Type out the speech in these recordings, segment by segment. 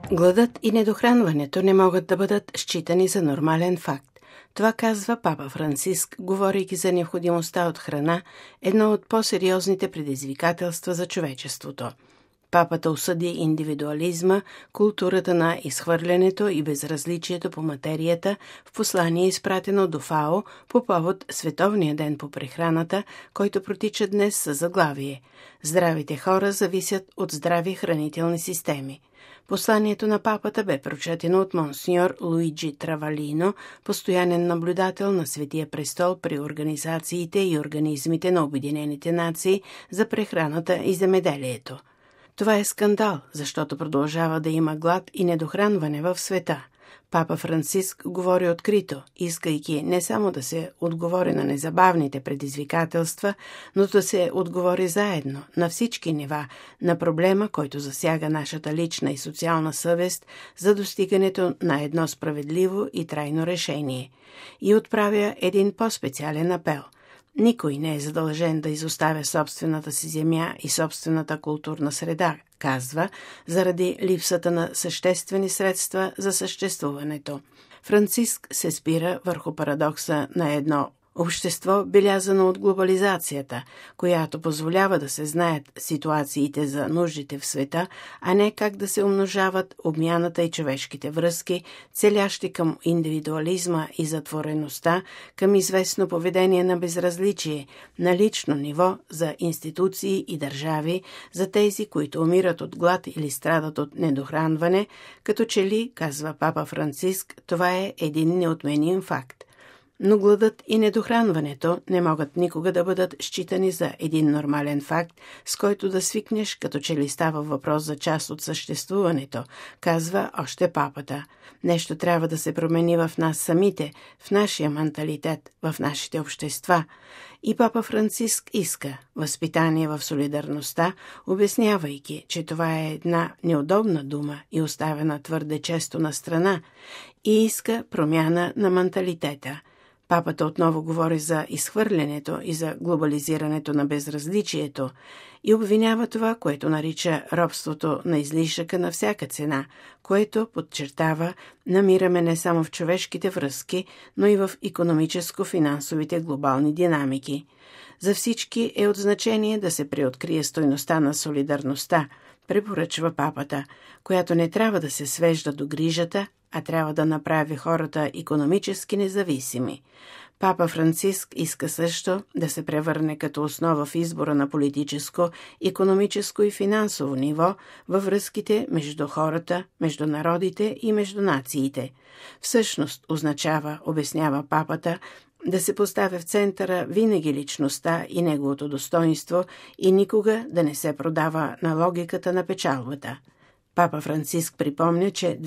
Гладът и недохранването не могат да бъдат считани за нормален факт. Това казва папа Франциск, говорейки за необходимостта от храна, едно от по-сериозните предизвикателства за човечеството. Папата осъди индивидуализма, културата на изхвърлянето и безразличието по материята в послание, изпратено до ФАО по повод Световния ден по прехраната, който протича днес със заглавие «Здравите хора зависят от здрави хранителни системи». Посланието на папата бе прочетено от монсеньор Луиджи Травалино, постоянен наблюдател на Светия престол при организациите и организмите на Обединените нации за прехраната и земеделието. Това е скандал, защото продължава да има глад и недохранване в света. Папа Франциск говори открито, искайки не само да се отговори на незабавните предизвикателства, но да се отговори заедно, на всички нива, на проблема, който засяга нашата лична и социална съвест за достигането на едно справедливо и трайно решение. И отправя един по-специален апел. Никой не е задължен да изоставя собствената си земя и собствената културна среда, казва, заради липсата на съществени средства за съществуването. Франциск се спира върху парадокса на едно общество, белязано от глобализацията, която позволява да се знаят ситуациите за нуждите в света, а не как да се умножават обмяната и човешките връзки, целящи към индивидуализма и затвореността, към известно поведение на безразличие, на лично ниво за институции и държави, за тези, които умират от глад или страдат от недохранване, като че ли, казва папа Франциск, това е един неотменим факт. Но гладът и недохранването не могат никога да бъдат считани за един нормален факт, с който да свикнеш, като че ли става въпрос за част от съществуването, казва още папата. Нещо трябва да се промени в нас самите, в нашия менталитет, в нашите общества. И папа Франциск иска възпитание в солидарността, обяснявайки, че това е една неудобна дума и оставена твърде често на страна, и иска промяна на менталитета. Папата отново говори за изхвърлянето и за глобализирането на безразличието и обвинява това, което нарича робството на излишъка на всяка цена, което, подчертава, намираме не само в човешките връзки, но и в икономическо-финансовите глобални динамики. За всички е от значение да се преоткрие стойността на солидарността, препоръчва папата, която не трябва да се свежда до грижата, а трябва да направи хората икономически независими. Папа Франциск иска също да се превърне като основа в избора на политическо, икономическо и финансово ниво във връзките между хората, между народите и между нациите. Всъщност означава, обяснява папата, да се поставя в центъра винаги личността и неговото достоинство и никога да не се продава на логиката на печалбата. Папа Франциск припомня, че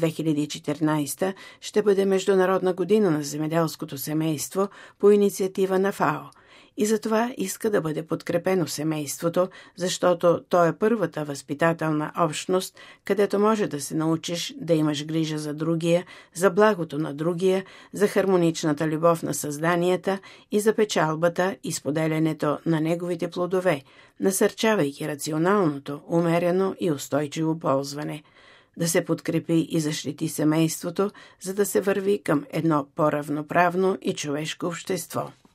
2014 ще бъде Международна година на земеделското семейство по инициатива на ФАО и затова иска да бъде подкрепено семейството, защото то е първата възпитателна общност, където може да се научиш да имаш грижа за другия, за благото на другия, за хармоничната любов на създанията и за печалбата и споделянето на неговите плодове, насърчавайки рационалното, умерено и устойчиво ползване. Да се подкрепи и защити семейството, за да се върви към едно по-равноправно и човешко общество.